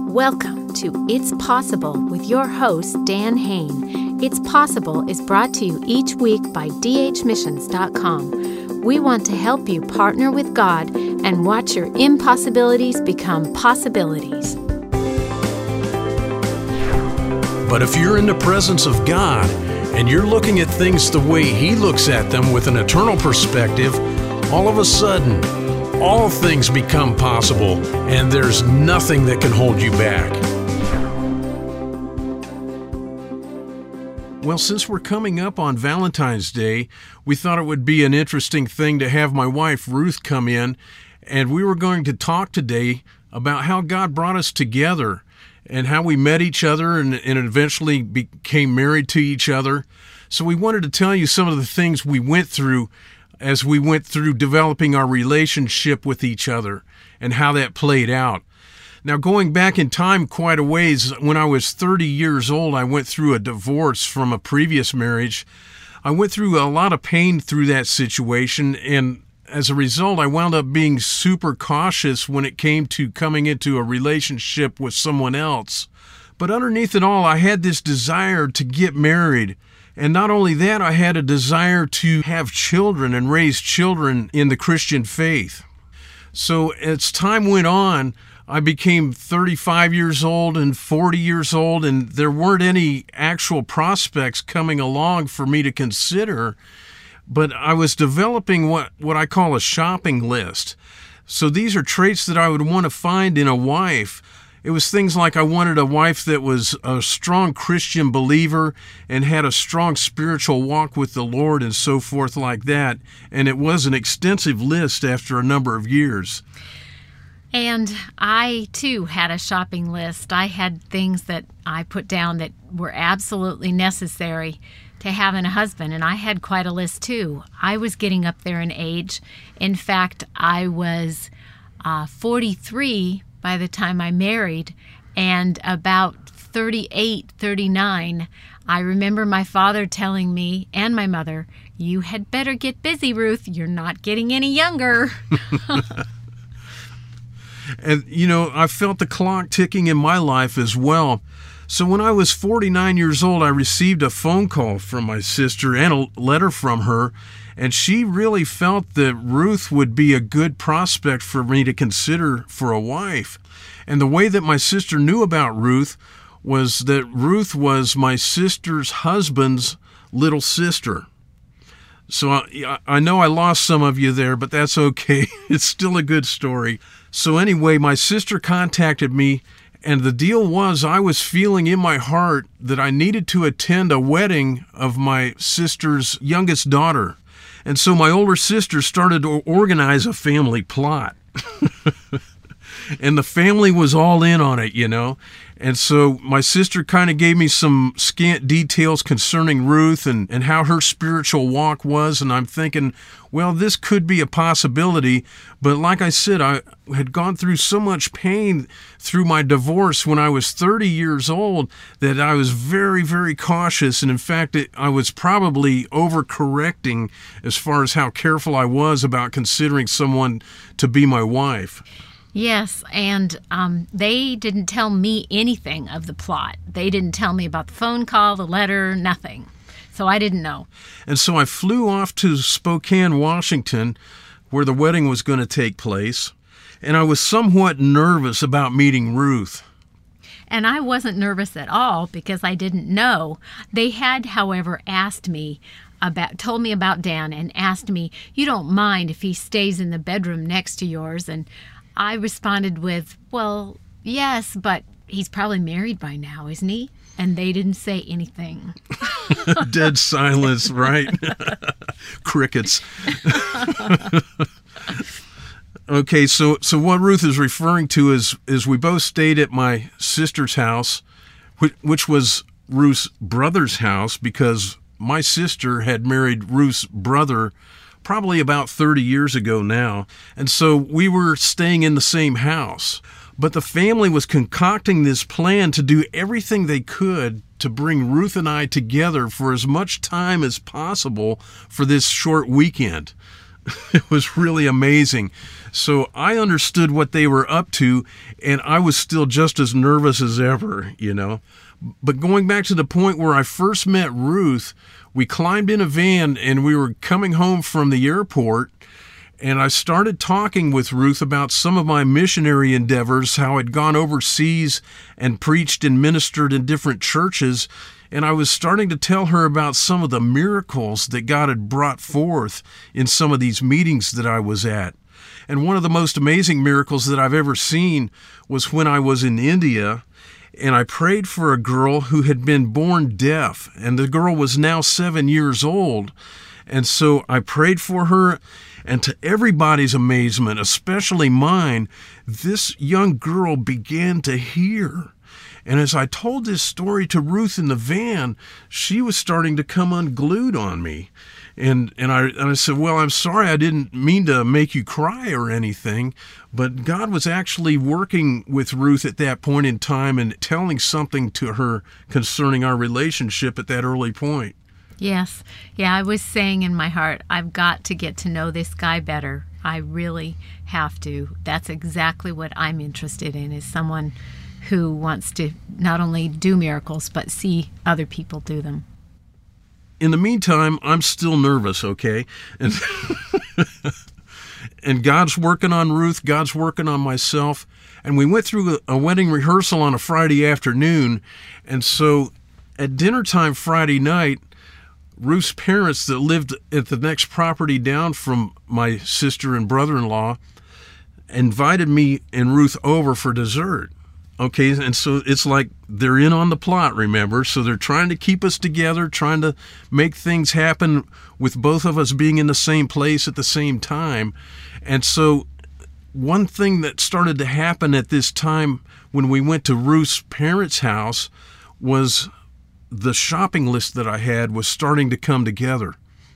Welcome to It's Possible with your host, Dan Hain. It's Possible is brought to you each week by dhmissions.com. We want to help you partner with God and watch your impossibilities become possibilities. But if you're in the presence of God and you're looking at things the way He looks at them with an eternal perspective, all of a sudden, all things become possible, and there's nothing that can hold you back. Well, since we're coming up on Valentine's Day, we thought it would be an interesting thing to have my wife, Ruth, come in, and we were going to talk today about how God brought us together and how we met each other and eventually became married to each other. So we wanted to tell you some of the things we went through as we went through developing our relationship with each other and how that played out. Now, going back in time quite a ways, when I was 30 years old, I went through a divorce from a previous marriage. I went through a lot of pain through that situation, and as a result, I wound up being super cautious when it came to coming into a relationship with someone else. But underneath it all, I had this desire to get married. And not only that, I had a desire to have children and raise children in the Christian faith. So as time went on, I became 35 years old and 40 years old, and there weren't any actual prospects coming along for me to consider. But I was developing what I call a shopping list. So these are traits that I would want to find in a wife. It was things like I wanted a wife that was a strong Christian believer and had a strong spiritual walk with the Lord and so forth like that. And it was an extensive list after a number of years. And I, too, had a shopping list. I had things that I put down that were absolutely necessary to have in a husband, and I had quite a list, too. I was getting up there in age. In fact, I was 43 by the time I married, and about 38, 39, I remember my father telling me and my mother, "You had better get busy, Ruth. You're not getting any younger." And, I felt the clock ticking in my life as well. So when I was 49 years old, I received a phone call from my sister and a letter from her, and she really felt that Ruth would be a good prospect for me to consider for a wife. And the way that my sister knew about Ruth was that Ruth was my sister's husband's little sister. So I know I lost some of you there, but that's okay. It's still a good story. So anyway, my sister contacted me, and the deal was I was feeling in my heart that I needed to attend a wedding of my sister's youngest daughter. And so my older sister started to organize a family plot. And the family was all in on it, And so my sister kind of gave me some scant details concerning Ruth and how her spiritual walk was. And I'm thinking, well, this could be a possibility. But like I said, I had gone through so much pain through my divorce when I was 30 years old that I was very, very cautious. And in fact, I was probably overcorrecting as far as how careful I was about considering someone to be my wife. Yes, and they didn't tell me anything of the plot. They didn't tell me about the phone call, the letter, nothing. So I didn't know. And so I flew off to Spokane, Washington, where the wedding was going to take place. And I was somewhat nervous about meeting Ruth. And I wasn't nervous at all because I didn't know. They had, however, told me about Dan and asked me, "You don't mind if he stays in the bedroom next to yours?" And I responded with, "Well, yes, but he's probably married by now, isn't he?" And they didn't say anything. Dead silence, right? Crickets. Okay, so what Ruth is referring to is we both stayed at my sister's house, which was Ruth's brother's house, because my sister had married Ruth's brother probably about 30 years ago now. And so we were staying in the same house. But the family was concocting this plan to do everything they could to bring Ruth and I together for as much time as possible for this short weekend. It was really amazing. So I understood what they were up to, and I was still just as nervous as ever, you know. But going back to the point where I first met Ruth, we climbed in a van and we were coming home from the airport, and I started talking with Ruth about some of my missionary endeavors, how I'd gone overseas and preached and ministered in different churches. And I was starting to tell her about some of the miracles that God had brought forth in some of these meetings that I was at. And one of the most amazing miracles that I've ever seen was when I was in India, and I prayed for a girl who had been born deaf, and the girl was now 7 years old. And so I prayed for her, and to everybody's amazement, especially mine, this young girl began to hear. And as I told this story to Ruth in the van, she was starting to come unglued on me. And I said, well, I'm sorry, I didn't mean to make you cry or anything, but God was actually working with Ruth at that point in time and telling something to her concerning our relationship at that early point. Yes. Yeah, I was saying in my heart, I've got to get to know this guy better. I really have to. That's exactly what I'm interested in, is someone who wants to not only do miracles, but see other people do them. In the meantime, I'm still nervous, okay? And God's working on Ruth, God's working on myself. And we went through a wedding rehearsal on a Friday afternoon. And so at dinner time Friday night, Ruth's parents that lived at the next property down from my sister and brother-in-law invited me and Ruth over for dessert. Okay, and so it's like they're in on the plot, remember? So they're trying to keep us together, trying to make things happen with both of us being in the same place at the same time. And so one thing that started to happen at this time when we went to Ruth's parents' house was the shopping list that I had was starting to come together.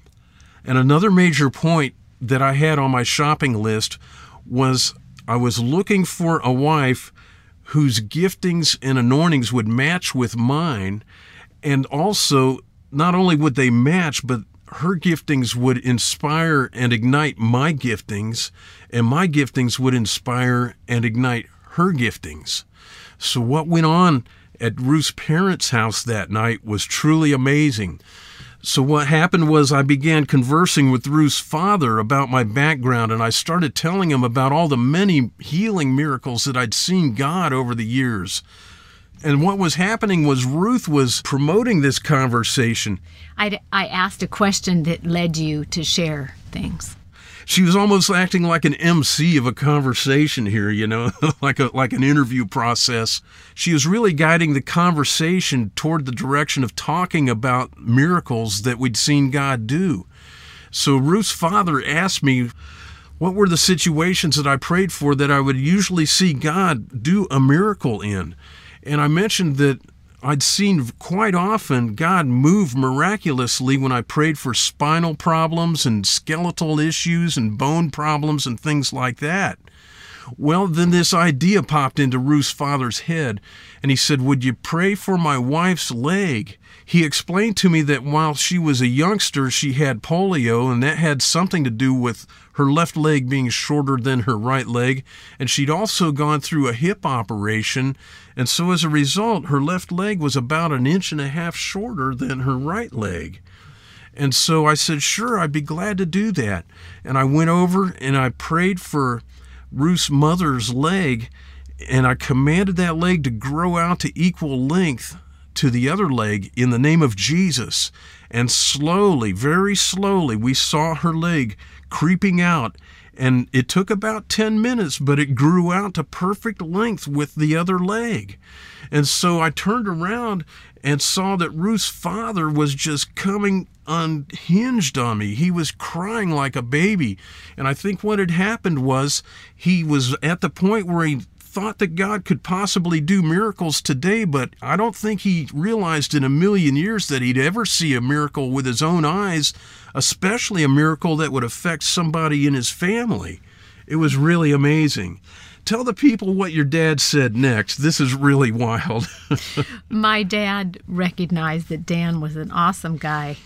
And another major point that I had on my shopping list was I was looking for a wife whose giftings and anointings would match with mine, and also not only would they match, but her giftings would inspire and ignite my giftings, and my giftings would inspire and ignite her giftings. So what went on at Ruth's parents' house that night was truly amazing. So what happened was I began conversing with Ruth's father about my background, and I started telling him about all the many healing miracles that I'd seen God over the years. And what was happening was Ruth was promoting this conversation. I asked a question that led you to share things. She was almost acting like an MC of a conversation here, you know, like an interview process. She was really guiding the conversation toward the direction of talking about miracles that we'd seen God do. So Ruth's father asked me what were the situations that I prayed for that I would usually see God do a miracle in. And I mentioned that I'd seen quite often God move miraculously when I prayed for spinal problems and skeletal issues and bone problems and things like that. Well, then this idea popped into Ruth's father's head, and he said, would you pray for my wife's leg? He explained to me that while she was a youngster, she had polio, and that had something to do with her left leg being shorter than her right leg, and she'd also gone through a hip operation, and so as a result, her left leg was about 1.5 inches shorter than her right leg. And so I said, sure, I'd be glad to do that. And I went over and I prayed for Ruth's mother's leg, and I commanded that leg to grow out to equal length to the other leg in the name of Jesus. And slowly, very slowly, we saw her leg creeping out, and it took about 10 minutes, but it grew out to perfect length with the other leg. And so I turned around and saw that Ruth's father was just coming unhinged on me. He was crying like a baby. And I think what had happened was he was at the point where he thought that God could possibly do miracles today, but I don't think he realized in a million years that he'd ever see a miracle with his own eyes, especially a miracle that would affect somebody in his family. It was really amazing. Tell the people what your dad said next. This is really wild. My dad recognized that Dan was an awesome guy,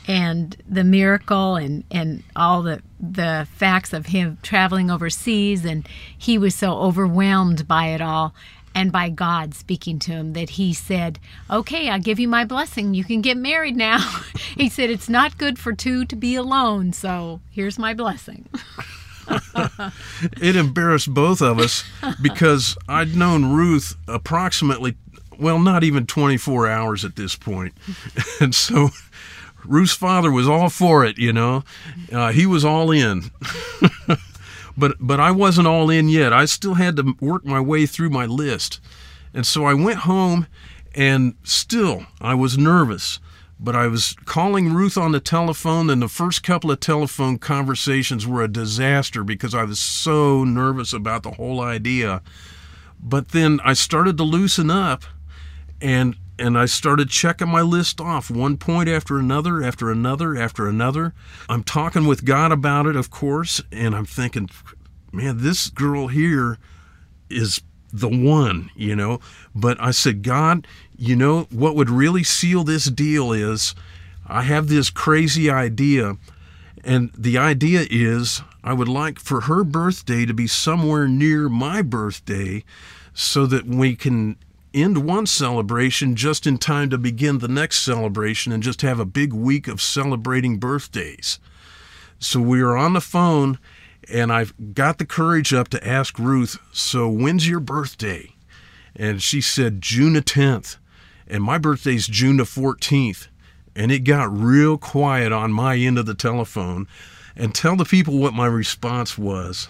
and the miracle and all the facts of him traveling overseas, and he was so overwhelmed by it all and by God speaking to him that he said, "Okay, I'll give you my blessing. You can get married now." He said, "It's not good for two to be alone, so here's my blessing." It embarrassed both of us because I'd known Ruth approximately, well, not even 24 hours at this point. And so Ruth's father was all for it, you know. He was all in. But I wasn't all in yet. I still had to work my way through my list. And so I went home, and still I was nervous. But I was calling Ruth on the telephone, and the first couple of telephone conversations were a disaster because I was so nervous about the whole idea. But then I started to loosen up, and I started checking my list off, one point after another, after another, after another. I'm talking with God about it, of course, and I'm thinking, man, this girl here is the one, you know. But I said, God, you know, what would really seal this deal is I have this crazy idea, and the idea is I would like for her birthday to be somewhere near my birthday so that we can end one celebration just in time to begin the next celebration and just have a big week of celebrating birthdays. So we were on the phone, and I got the courage up to ask Ruth, so when's your birthday? And she said June the 10th, and my birthday's June the 14th. And it got real quiet on my end of the telephone. And tell the people what my response was.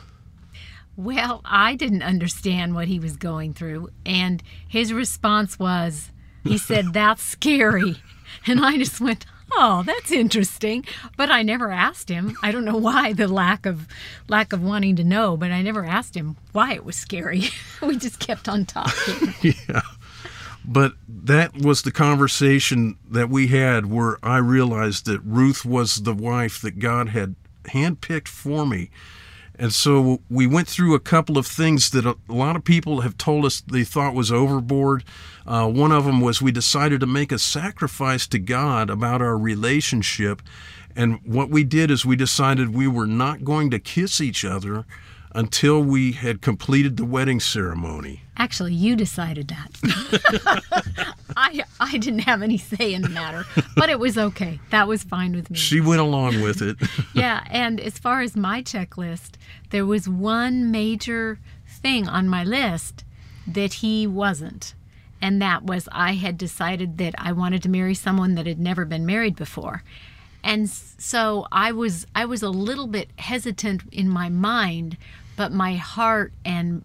Well, I didn't understand what he was going through, and his response was, he said, "That's scary." And I just went, "Oh, that's interesting." But I never asked him. I don't know why, the lack of wanting to know, but I never asked him why it was scary. We just kept on talking. Yeah. But that was the conversation that we had where I realized that Ruth was the wife that God had handpicked for me. And so we went through a couple of things that a lot of people have told us they thought was overboard. One of them was we decided to make a sacrifice to God about our relationship. And what we did is we decided we were not going to kiss each other until we had completed the wedding ceremony. Actually, you decided that. I didn't have any say in the matter, but it was okay. That was fine with me. She went along with it. Yeah, and as far as my checklist, there was one major thing on my list that he wasn't, and that was I had decided that I wanted to marry someone that had never been married before. And so I was a little bit hesitant in my mind, but my heart and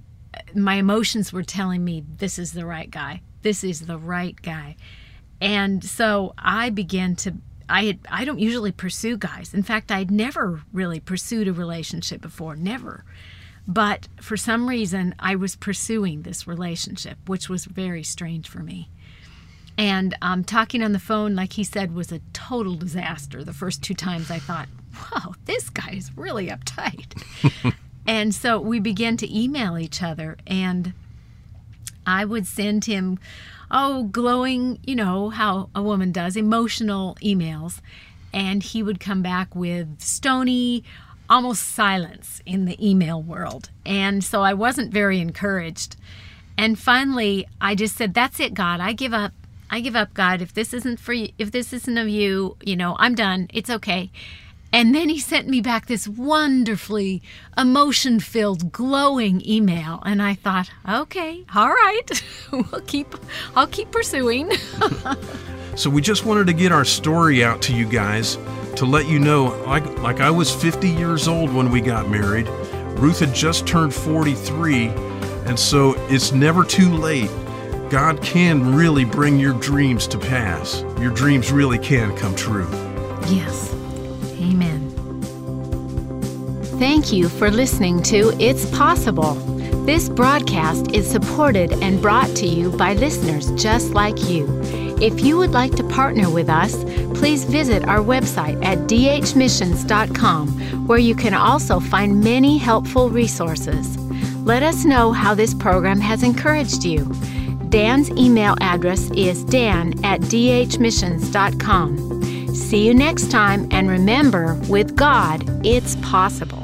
my emotions were telling me this is the right guy. This is the right guy. And so I began to, I don't usually pursue guys. In fact, I'd never really pursued a relationship before, never. But for some reason, I was pursuing this relationship, which was very strange for me. And talking on the phone, like he said, was a total disaster. The first 2 times I thought, wow, this guy is really uptight. And so we began to email each other, and I would send him, glowing, you know, how a woman does, emotional emails. And he would come back with stony, almost silence in the email world. And so I wasn't very encouraged. And finally, I just said, that's it, God. I give up. I give up, God. If this isn't for you, if this isn't of you, you know, I'm done. It's okay. And then he sent me back this wonderfully emotion-filled, glowing email. And I thought, okay, all right, I'll keep pursuing. So we just wanted to get our story out to you guys to let you know, like I was 50 years old when we got married. Ruth had just turned 43, and so it's never too late. God can really bring your dreams to pass. Your dreams really can come true. Yes. Amen. Thank you for listening to It's Possible. This broadcast is supported and brought to you by listeners just like you. If you would like to partner with us, please visit our website at dhmissions.com, where you can also find many helpful resources. Let us know how this program has encouraged you. Dan's email address is dan@dhmissions.com. See you next time, and remember, with God, it's possible.